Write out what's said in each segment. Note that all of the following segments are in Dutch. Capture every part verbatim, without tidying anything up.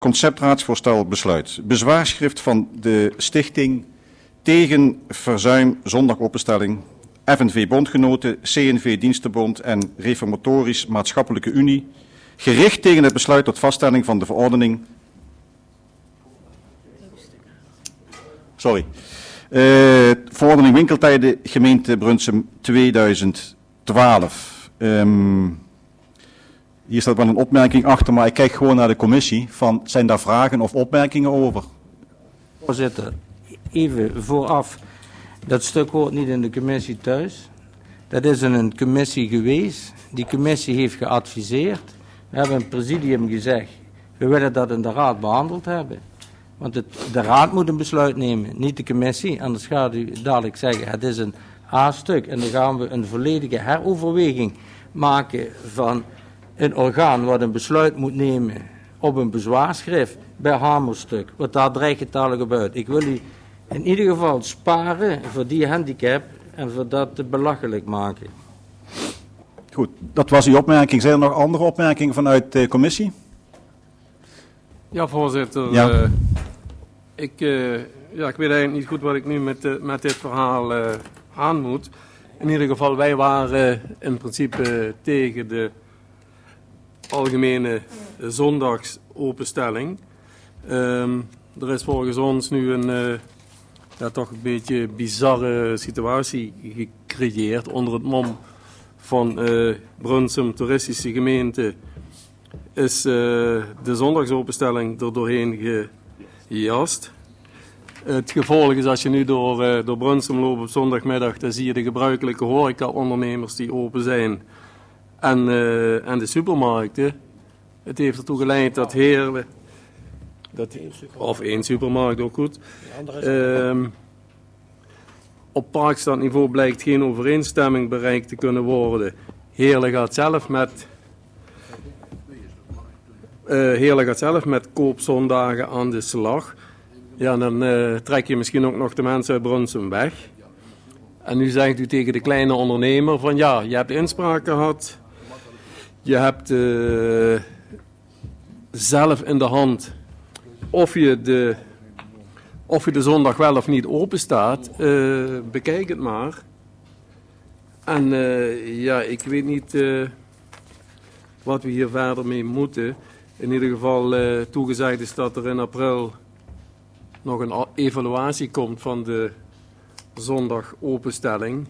Conceptraadsvoorstel besluit. Bezwaarschrift van de Stichting tegen Verzuim Zondagopenstelling, F N V Bondgenoten, C N V Dienstenbond en Reformatorisch Maatschappelijke Unie, gericht tegen het besluit tot vaststelling van de verordening. Sorry. Uh, verordening winkeltijden gemeente Brunsum tweeduizend twaalf. Um, hier staat wel een opmerking achter, maar ik kijk gewoon naar de commissie. Van, zijn daar vragen of opmerkingen over? Voorzitter, even vooraf. Dat stuk hoort niet in de commissie thuis. Dat is in een commissie geweest. Die commissie heeft geadviseerd. We hebben in het presidium gezegd, we willen dat in de raad behandeld hebben. Want het, de raad moet een besluit nemen, niet de commissie. Anders gaat u dadelijk zeggen, het is een A-stuk. En dan gaan we een volledige heroverweging maken van een orgaan wat een besluit moet nemen op een bezwaarschrift bij Hamerstuk. Want daar dreigt het dadelijk op uit. Ik wil u in ieder geval sparen voor die handicap en voor dat te belachelijk maken. Goed, dat was uw opmerking. Zijn er nog andere opmerkingen vanuit de commissie? Ja, voorzitter. Ja. Uh, ik, uh, ja, ik weet eigenlijk niet goed wat ik nu met, uh, met dit verhaal uh, aan moet. In ieder geval, wij waren uh, in principe uh, tegen de algemene uh, zondagsopenstelling. Um, er is volgens ons nu een uh, ja, toch een beetje bizarre situatie gecreëerd onder het mom van uh, Brunsum Toeristische Gemeente. Is uh, de zondagsopenstelling er doorheen gejast. Het gevolg is als je nu door, uh, door Brunsum loopt op zondagmiddag, dan zie je de gebruikelijke horeca-ondernemers die open zijn en, uh, en de supermarkten. Het heeft ertoe geleid dat heerlijk, dat, of één supermarkt ook goed, uh, op parkstadniveau blijkt geen overeenstemming bereikt te kunnen worden. Heerlijk gaat zelf met Uh, Heerlijk gaat zelf met koopzondagen aan de slag. Ja, dan uh, trek je misschien ook nog de mensen uit Brunsum weg. En nu zegt u tegen de kleine ondernemer van ja, je hebt inspraak gehad. Je hebt uh, zelf in de hand of je de, of je de zondag wel of niet open staat. Uh, bekijk het maar. En uh, ja, ik weet niet uh, wat we hier verder mee moeten. In ieder geval uh, toegezegd is dat er in april nog een evaluatie komt van de zondagopenstelling.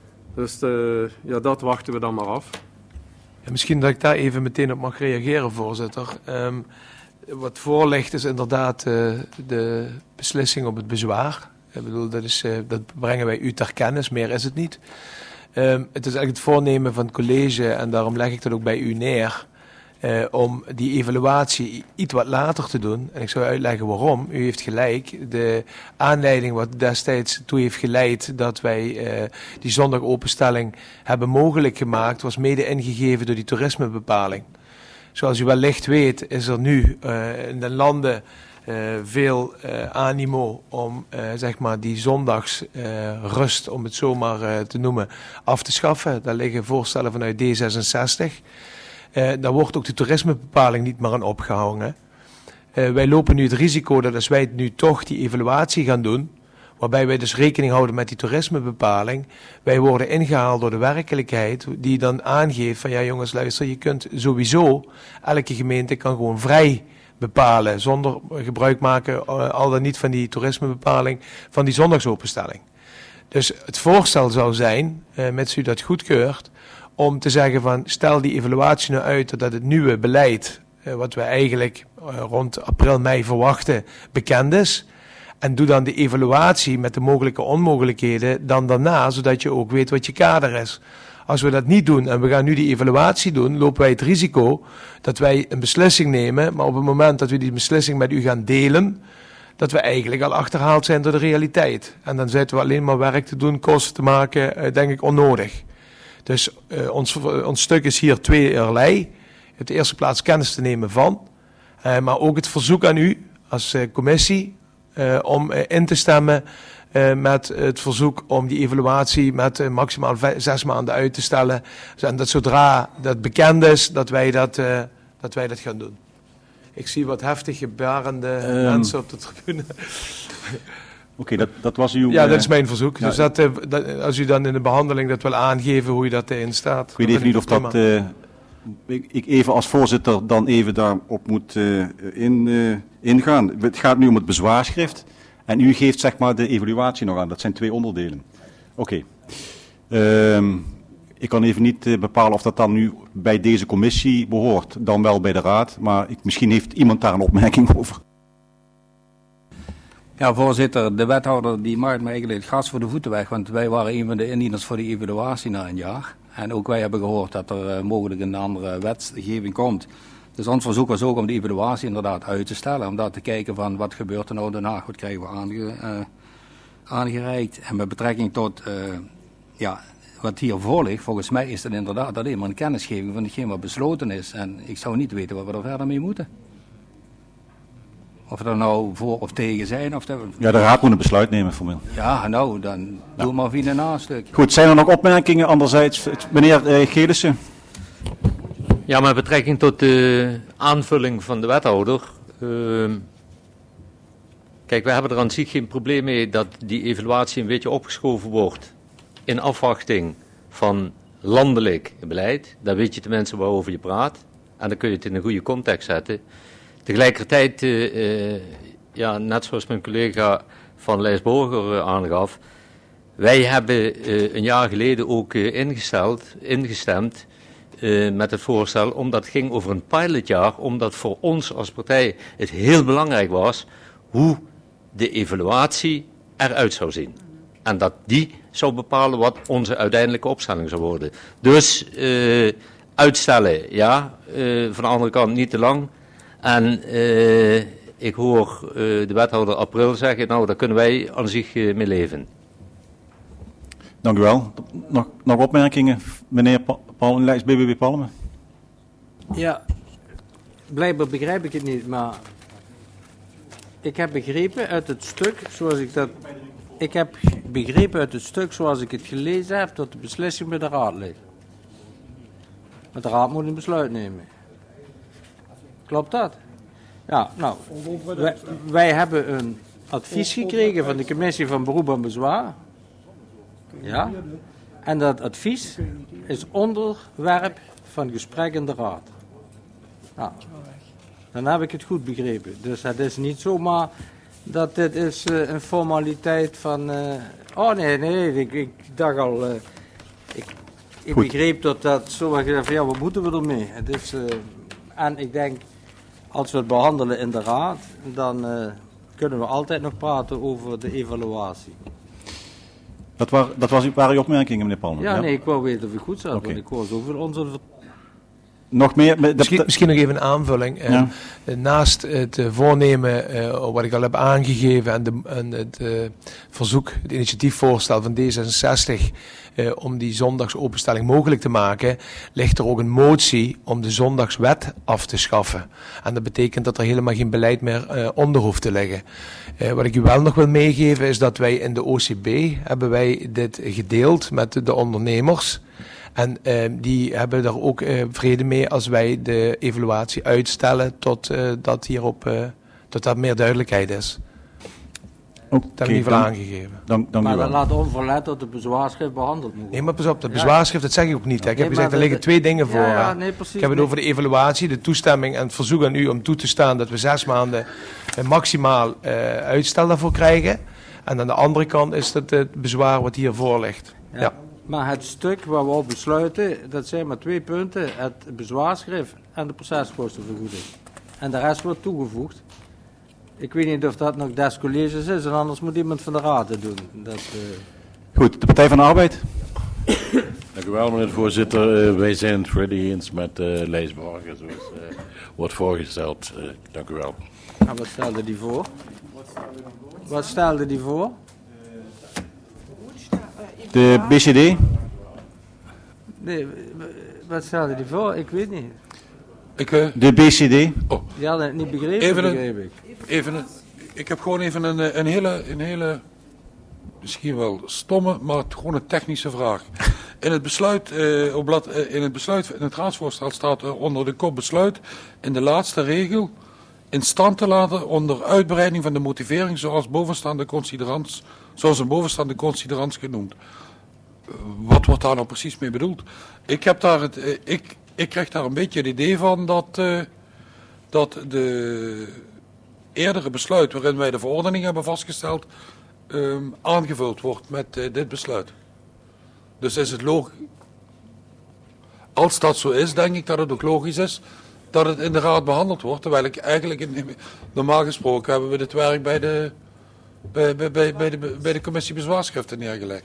Dus uh, ja, dat wachten we dan maar af. Ja, misschien dat ik daar even meteen op mag reageren, voorzitter. Um, wat voor ligt is inderdaad uh, de beslissing op het bezwaar. Ik bedoel, dat, is, uh, dat brengen wij u ter kennis, meer is het niet. Um, het is eigenlijk het voornemen van het college en daarom leg ik dat ook bij u neer. Uh, om die evaluatie iets wat later te doen. En ik zou uitleggen waarom. U heeft gelijk. De aanleiding wat destijds toe heeft geleid dat wij uh, die zondagopenstelling hebben mogelijk gemaakt, was mede ingegeven door die toerismebepaling. Zoals u wellicht weet is er nu uh, in de landen uh, veel uh, animo om uh, zeg maar die zondagsrust, uh, om het zo maar uh, te noemen, af te schaffen. Daar liggen voorstellen vanuit D zesenzestig. Uh, daar wordt ook de toerismebepaling niet meer aan opgehangen. Uh, wij lopen nu het risico dat als wij nu toch die evaluatie gaan doen, waarbij wij dus rekening houden met die toerismebepaling, wij worden ingehaald door de werkelijkheid die dan aangeeft van ja jongens luister, je kunt sowieso, elke gemeente kan gewoon vrij bepalen, zonder gebruik maken, uh, al dan niet van die toerismebepaling, van die zondagsopenstelling. Dus het voorstel zou zijn, uh, mits u dat goedkeurt, om te zeggen van stel die evaluatie nou uit dat het nieuwe beleid, eh, wat we eigenlijk eh, rond april, mei verwachten, bekend is. En doe dan de evaluatie met de mogelijke onmogelijkheden dan daarna, zodat je ook weet wat je kader is. Als we dat niet doen en we gaan nu die evaluatie doen, lopen wij het risico dat wij een beslissing nemen, maar op het moment dat we die beslissing met u gaan delen, dat we eigenlijk al achterhaald zijn door de realiteit. En dan zitten we alleen maar werk te doen, kosten te maken, eh, denk ik onnodig. Dus uh, ons, ons stuk is hier tweeërlei. Op de eerste plaats kennis te nemen van. Uh, maar ook het verzoek aan u als uh, commissie uh, om uh, in te stemmen uh, met het verzoek om die evaluatie met uh, maximaal zes maanden uit te stellen. En dat zodra dat bekend is, dat wij dat, uh, dat wij dat gaan doen. Ik zie wat heftig gebarende Um, mensen op de tribune. Oké, okay, dat, dat was uw... Ja, uh, dat is mijn verzoek. Ja, dus dat, uh, dat, als u dan in de behandeling dat wil aangeven hoe je dat erin staat. Ik weet even niet of dat... Uh, ik, ik even als voorzitter dan even daarop moet uh, in, uh, ingaan. Het gaat nu om het bezwaarschrift. En u geeft zeg maar de evaluatie nog aan. Dat zijn twee onderdelen. Oké. Okay. Um, ik kan even niet uh, bepalen of dat dan nu bij deze commissie behoort. Dan wel bij de raad. Maar ik, misschien heeft iemand daar een opmerking over. Ja, voorzitter. De wethouder die maakt me eigenlijk het gas voor de voeten weg. Want wij waren een van de indieners voor de evaluatie na een jaar. En ook wij hebben gehoord dat er uh, mogelijk een andere wetgeving komt. Dus ons verzoek was ook om de evaluatie inderdaad uit te stellen. Om daar te kijken van wat gebeurt er nou in Den Haag, wat krijgen we aange, uh, aangereikt. En met betrekking tot uh, ja, wat hier voor ligt, volgens mij is het inderdaad alleen maar een kennisgeving van hetgeen wat besloten is. En ik zou niet weten wat we er verder mee moeten. Of we er nou voor of tegen zijn. Of dat... Ja, de raad moet een besluit nemen formeel. Ja, nou, dan ja. Doe maar via een nastuk. Goed, zijn er nog opmerkingen? Anderzijds, meneer uh, Gelissen. Ja, met betrekking tot de aanvulling van de wethouder. Uh, kijk, we hebben er aan zich geen probleem mee dat die evaluatie een beetje opgeschoven wordt. In afwachting van landelijk beleid. Dan weet je tenminste waarover je praat. En dan kun je het in een goede context zetten. Tegelijkertijd, uh, uh, ja, net zoals mijn collega van Lijsborger uh, aangaf. Wij hebben uh, een jaar geleden ook uh, ingesteld, ingestemd uh, met het voorstel. Omdat het ging over een pilotjaar. Omdat voor ons als partij het heel belangrijk was hoe de evaluatie eruit zou zien. En dat die zou bepalen wat onze uiteindelijke opstelling zou worden. Dus uh, uitstellen, ja. Uh, van de andere kant niet te lang. En uh, ik hoor uh, de wethouder april zeggen, nou daar kunnen wij aan zich uh, mee leven. Dank u wel. Nog, nog opmerkingen, meneer Palmen, lijst B B B Palmen? Ja, blijkbaar begrijp ik het niet, maar ik heb begrepen uit het stuk zoals ik dat... Ik heb begrepen uit het stuk zoals ik het gelezen heb dat de beslissing bij de raad ligt. Maar de raad moet een besluit nemen. Klopt dat? Ja, nou, wij, wij hebben een advies gekregen van de commissie van beroep en bezwaar. Ja, en dat advies is onderwerp van gesprek in de raad. Nou, dan heb ik het goed begrepen. Dus het is niet zomaar dat dit is uh, een formaliteit van... Uh, oh nee, nee, ik, ik dacht al... Uh, ik ik begreep dat dat zo was gezegd van ja, wat moeten we ermee? Het is, uh, en ik denk, als we het behandelen in de raad, dan uh, kunnen we altijd nog praten over de evaluatie. Dat, war, dat was, waren uw opmerkingen, meneer Palmen? Ja, ja, nee, ik wou weten of ik goed zat, okay. want ik hoor zoveel onze... Nog meer? Misschien, misschien nog even een aanvulling. Ja. Uh, naast het uh, voornemen, uh, wat ik al heb aangegeven, en, de, en het uh, verzoek, het initiatiefvoorstel van D zesenzestig uh, om die zondagsopenstelling mogelijk te maken, ligt er ook een motie om de zondagswet af te schaffen. En dat betekent dat er helemaal geen beleid meer uh, onder hoeft te liggen. Uh, wat ik u wel nog wil meegeven is dat wij in de O C B hebben wij dit gedeeld met de ondernemers. En uh, die hebben er ook uh, vrede mee als wij de evaluatie uitstellen tot uh, dat hierop uh, tot dat meer duidelijkheid is. Okay, dat heb ik in ieder geval aangegeven. Dank, dank maar u wel. dan laat onverlet dat de bezwaarschrift behandeld moet worden. Nee, maar pas op, dat bezwaarschrift, dat zeg ik ook niet. Hè. Ik nee, heb gezegd, er de, liggen twee dingen voor. Ja, ja, nee, precies, ik heb het nee. over de evaluatie, de toestemming en het verzoek aan u om toe te staan dat we zes maanden uh, maximaal uh, uitstel daarvoor krijgen. En aan de andere kant is dat het bezwaar wat hiervoor ligt. Ja. Ja. Maar het stuk waar we op besluiten, dat zijn maar twee punten. Het bezwaarschrift en de proceskostenvergoeding. En de rest wordt toegevoegd. Ik weet niet of dat nog des colleges is, en anders moet iemand van de raad het doen. Dat, uh... Goed, de Partij van de Arbeid. Dank u wel, meneer de voorzitter. Uh, wij zijn het volledig eens met uh, Lijsborger, zoals uh, wordt voorgesteld. Uh, dank u wel. En wat stelde die voor? Wat stelde die voor? De B C D? Nee, wat stelde die voor? Ik weet niet. Ik, uh, de B C D? Oh. Die hadden het niet begrepen, even een, begreep ik. Even een, ik heb gewoon even een, een, hele, een hele, misschien wel stomme, maar gewoon een technische vraag. In het besluit, uh, op blad, uh, in het besluit, in het raadsvoorstel staat uh, onder de kop besluit, in de laatste regel, in stand te laten onder uitbreiding van de motivering zoals bovenstaande considerants, zoals een bovenstaande considerants genoemd. Uh, wat wordt daar nou precies mee bedoeld? Ik heb daar het, uh, ik, ik krijg daar een beetje het idee van dat, uh, dat de eerdere besluit waarin wij de verordening hebben vastgesteld, um, aangevuld wordt met uh, dit besluit. Dus is het logisch, als dat zo is, denk ik dat het ook logisch is dat het in de raad behandeld wordt, terwijl ik eigenlijk, in, normaal gesproken hebben we dit werk bij de, bij, bij, bij, bij de, bij de commissie bezwaarschriften neergelegd.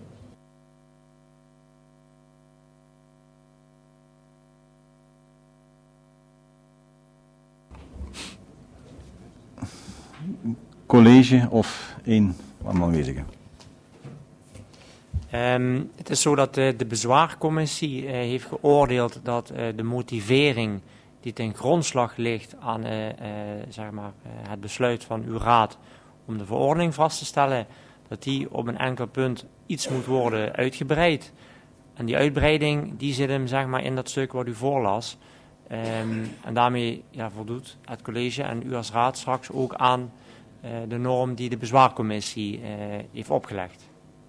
College of één aanwezigen? Um, het is zo dat uh, de bezwaarcommissie uh, heeft geoordeeld dat uh, de motivering die ten grondslag ligt aan uh, uh, zeg maar, uh, het besluit van uw raad om de verordening vast te stellen, dat die op een enkel punt iets moet worden uitgebreid. En die uitbreiding die zit hem zeg maar, in dat stuk wat u voorlas. Um, en daarmee ja, voldoet het college en u als raad straks ook aan uh, de norm die de bezwaarcommissie uh, heeft opgelegd.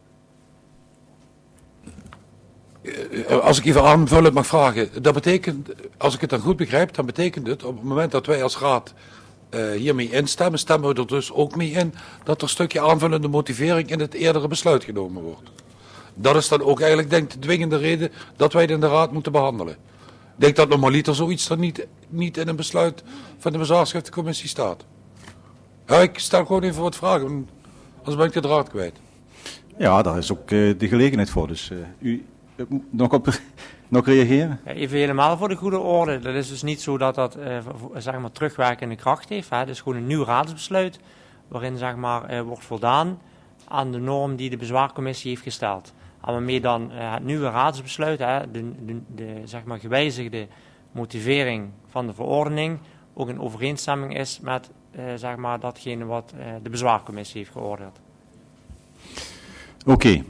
Als ik even aanvullend mag vragen, dat betekent, als ik het dan goed begrijp, dan betekent het op het moment dat wij als raad uh, hiermee instemmen, stemmen we er dus ook mee in dat er een stukje aanvullende motivering in het eerdere besluit genomen wordt. Dat is dan ook eigenlijk, denk ik, de dwingende reden dat wij het in de raad moeten behandelen. Ik denk dat normaliter zoiets er niet, niet in een besluit van de bezwaarschriftencommissie staat. Ja, ik stel gewoon even wat vragen, anders ben ik de draad kwijt. Ja, daar is ook uh, de gelegenheid voor, dus uh, u... Nog, op, nog reageren? Ja, even helemaal voor de goede orde. Dat is dus niet zo dat dat uh, zeg maar terugwerkende kracht heeft. Hè. Het is gewoon een nieuw raadsbesluit waarin zeg maar, uh, wordt voldaan aan de norm die de bezwaarcommissie heeft gesteld. En waarmee dan uh, het nieuwe raadsbesluit, hè, de, de, de zeg maar, gewijzigde motivering van de verordening, ook in overeenstemming is met uh, zeg maar, datgene wat uh, de bezwaarcommissie heeft geoordeeld. Oké. Okay.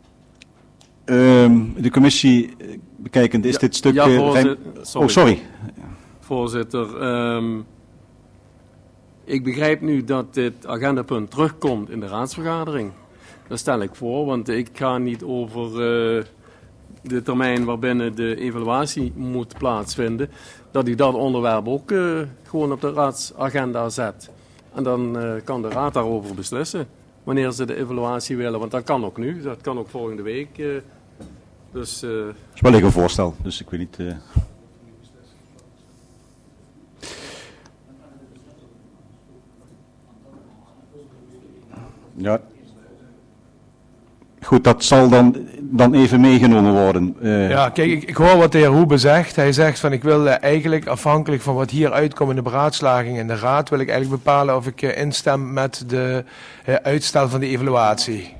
Um, de commissie bekijkend, is ja, dit stuk... Ja, voorzitter, sorry. Oh, sorry. Voorzitter, um, ik begrijp nu dat dit agendapunt terugkomt in de raadsvergadering. Dat stel ik voor, want ik ga niet over uh, de termijn waarbinnen de evaluatie moet plaatsvinden, dat ik dat onderwerp ook uh, gewoon op de raadsagenda zet. En dan uh, kan de raad daarover beslissen. Wanneer ze de evaluatie willen, want dat kan ook nu, dat kan ook volgende week. Uh, dus, uh... dat is wel een voorstel, dus ik weet niet... Uh... Ja. Goed, dat zal dan, dan even meegenomen worden. Uh... Ja, kijk, ik, ik hoor wat de heer Hoebe zegt. Hij zegt van ik wil uh, eigenlijk afhankelijk van wat hier uitkomt in de beraadslaging in de raad, wil ik eigenlijk bepalen of ik uh, instem met de uh, uitstel van de evaluatie.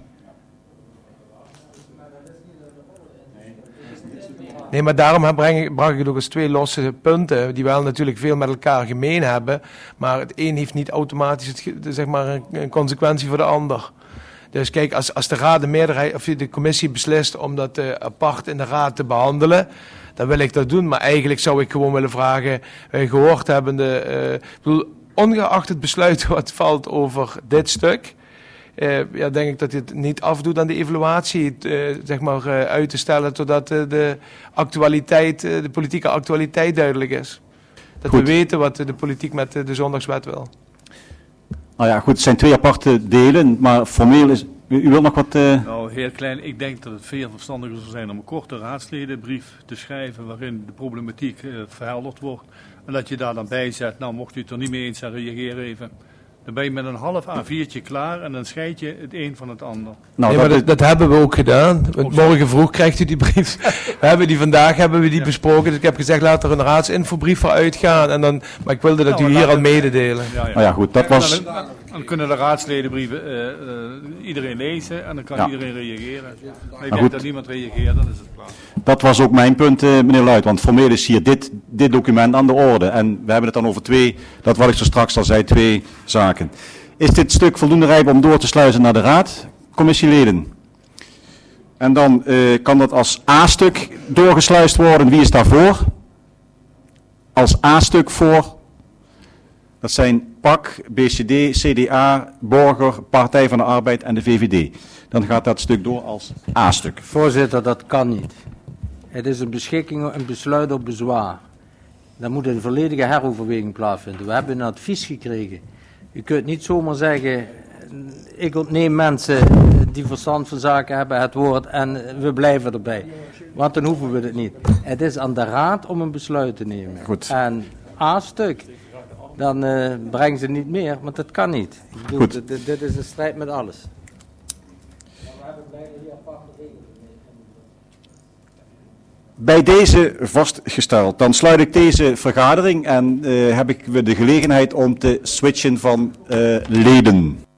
Nee, maar daarom breng ik, breng ik het ook als twee losse punten, die wel natuurlijk veel met elkaar gemeen hebben, maar het een heeft niet automatisch het, zeg maar, een, een consequentie voor de ander. Dus kijk, als, als de raad de meerderheid of de commissie beslist om dat uh, apart in de raad te behandelen, dan wil ik dat doen. Maar eigenlijk zou ik gewoon willen vragen, uh, gehoord hebbende, uh, ik bedoel, ongeacht het besluit wat valt over dit stuk, uh, ja, denk ik dat je het niet afdoet aan de evaluatie, uh, zeg maar, uh, uit te stellen totdat uh, de actualiteit, uh, de politieke actualiteit duidelijk is. Dat goed. We weten wat uh, de politiek met uh, de zondagswet wil. Nou ja, goed, het zijn twee aparte delen, maar formeel is... U, u wilt nog wat... Uh... Nou, heel klein. Ik denk dat het veel verstandiger zou zijn om een korte raadsledenbrief te schrijven waarin de problematiek uh, verhelderd wordt. En dat je daar dan bij zet, nou mocht u het er niet mee eens zijn, reageer even. Dan ben je met een half A viertje klaar en dan scheid je het een van het ander. Nou, nee, maar dat, dat hebben we ook gedaan. Morgen vroeg krijgt u die brief. We hebben die vandaag hebben we die ja. besproken. Dus ik heb gezegd, laat er een raadsinfobrief voor uitgaan. En dan, maar ik wilde dat nou, u hier al mededelen. Ja, ja. Nou ja, goed, dat was... Dan, dan kunnen de raadsledenbrieven uh, uh, iedereen lezen en dan kan ja. iedereen reageren. Ja. Maar ik denk goed. Dat niemand reageert, dan is het klaar. Dat was ook mijn punt, uh, meneer Luit. Want formeel is hier dit, dit document aan de orde. En we hebben het dan over twee, dat wat ik zo straks al zei, twee zaken. Is dit stuk voldoende rijp om door te sluizen naar de raad? Commissieleden. En dan uh, kan dat als A-stuk doorgesluist worden. Wie is daarvoor? Als A-stuk voor. Dat zijn P A C, B C D, C D A, Borger, Partij van de Arbeid en de V V D. Dan gaat dat stuk door als A-stuk. Voorzitter, dat kan niet. Het is een beschikking, een besluit op bezwaar. Dan moet een volledige heroverweging plaatsvinden. We hebben een advies gekregen. U kunt niet zomaar zeggen, ik ontneem mensen die verstand van zaken hebben het woord en we blijven erbij. Want dan hoeven we het niet. Het is aan de raad om een besluit te nemen. Goed. En A-stuk, dan uh, brengen ze niet meer, want dat kan niet. Ik bedoel, Goed. Dit, dit is een strijd met alles. Bij deze vastgesteld, dan sluit ik deze vergadering en uh, heb ik de gelegenheid om te switchen van uh, leden.